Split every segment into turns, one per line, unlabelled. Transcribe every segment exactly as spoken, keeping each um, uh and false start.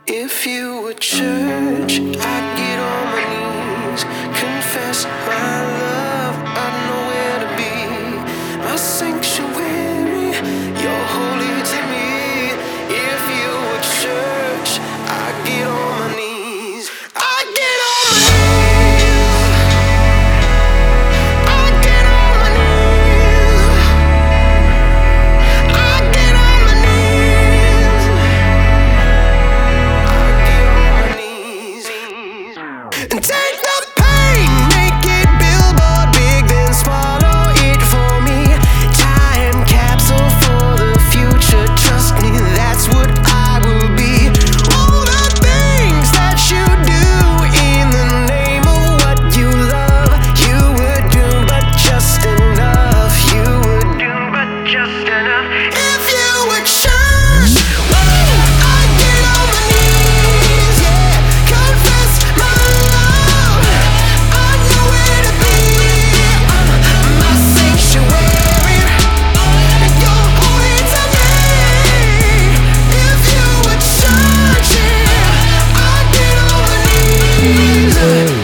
If you were church, I'd get on my knees, confess my love, I'd know where to be. My sanctuary, you're holy to me. If you were church, I'd get on my knees. I'd get on my knees. I'd get on my knees. I'd get on my knees. I'd get on my knees. And take the pain, make it billboard big, then swallow it for me. Time capsule for the future, trust me, that's what I will be. All the things that you do in the name of what you love, you would do but just enough. You would do but just enough. If you were church, woo, I'd get on my knees, yeah, confess my love, I'd know where to be. My sanctuary, you're holy to me. If you were church, yeah, I'd get on my knees.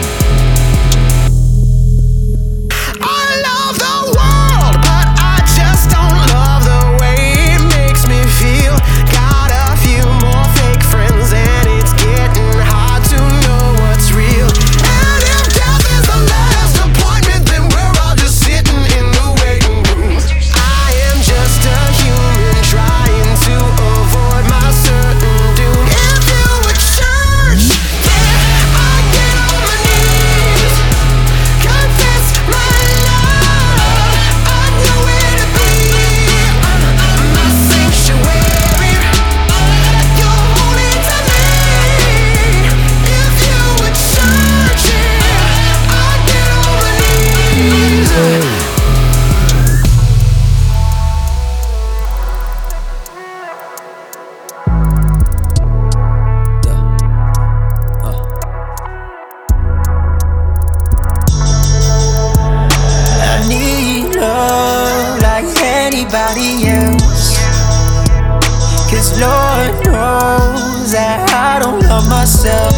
I love the world, but I just don't love the way it makes me feel. Got a few more fake friends and it's getting hard to know what's real. And if death is the last appointment, then we're all just sitting in the waiting room. I am just a human trying to avoid my certain doom. If you were church, yeah, I'd get on my knees, confess my love, I'd know where to be. My sanctuary, you're holy to me. If you were church, yeah, I'd get on my knees.
I need love like anybody else, 'cause Lord knows that I don't love myself.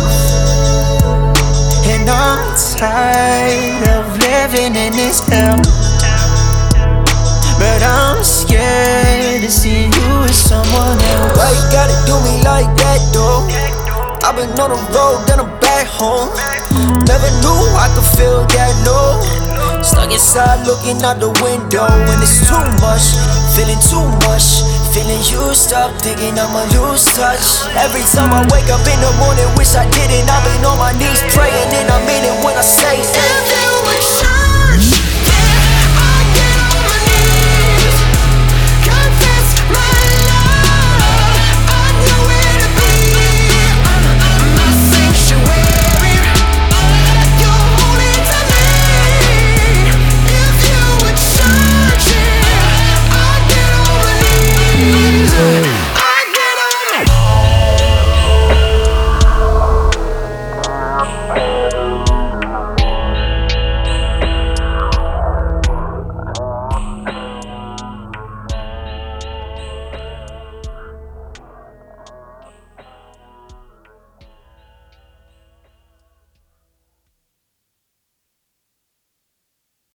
And I'm tired of living in this hell, but I'm scared to see you with someone else. Why you gotta do me like that though? I've been on the road, then I'm back home. Never knew I could feel that low. Stuck inside looking out the window, and it's too much, feeling too much, feeling used up, thinking I'ma lose touch. Every time I wake up in the morning, wish I didn't. I've been on my knees praying, and I mean it when I say
If you were